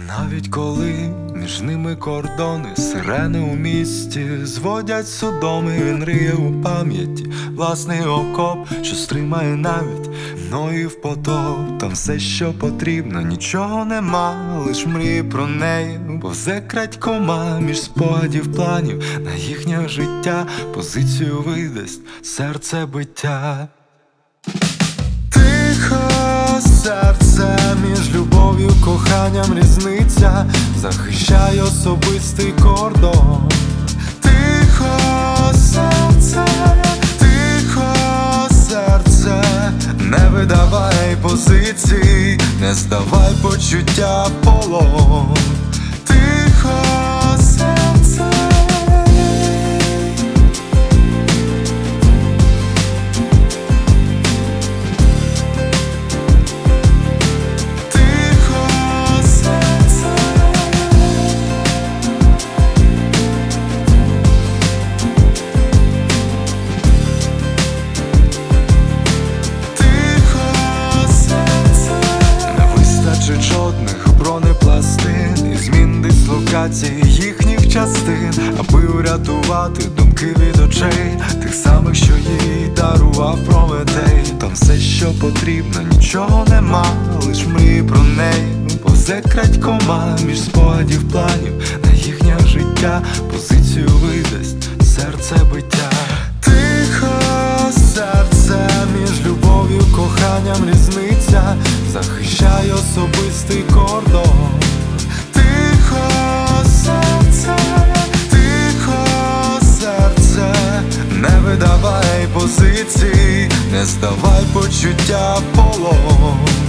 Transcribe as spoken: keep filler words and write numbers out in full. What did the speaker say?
Навіть коли між ними кордони, сирени у місті зводять судоми, він риє у пам'яті власний окоп, що стримає навіть мною в потоп. Там все, що потрібно, нічого нема, лиш мрії про неї. Повзе крадькома між спогадів планів на їхнє життя, позицію видасть серце биття. Тихо серце між любов'ю, коханням різниця, захищай особистий кордон. Тихо серце, тихо серце, не видавай позицій, не здавай почуття в полон. Тихо серце. Жодних бронепластин і змін дислокації їхніх частин, аби урятувати думки від очей тих самих, що їй дарував Прометей. Там все, що потрібно, нічого нема, лиш мрії про неї. Повзе крадькома між спогадів планів на їхнє життя, позицію видасть серце биття. Тихо серце між любов'ю, коханням різниця, захищай особистий кордон. Тихо серце, тихо серце, не видавай позицій, не здавай почуття в полон.